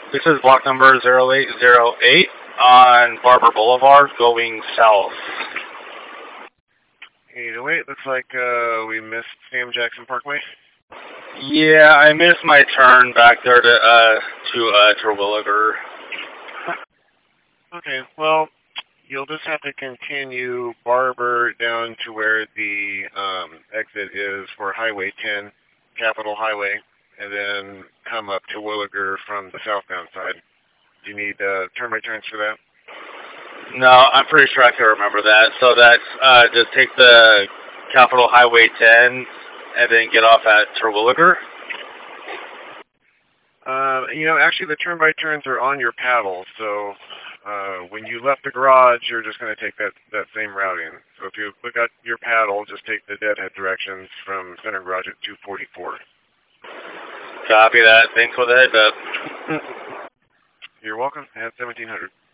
This is block number 0808 on Barber Boulevard going south. 808, looks like we missed Sam Jackson Parkway. Yeah, I missed my turn back there to Terwilliger. Okay, well, you'll just have to continue Barber down to where the exit is for Highway 10, Capitol Highway, and then come up to Williger from the southbound side. Do you need turn-by-turns for that? No, I'm pretty sure I can remember that. So that's just take the Capitol Highway 10 and then get off at Terwilliger. Actually, the turn-by-turns are on your paddle, so when you left the garage, you're just going to take that same routing. So if you look at your paddle, just take the deadhead directions from center garage at 244. Copy that. Thanks for the heads up. You're welcome. At 1700.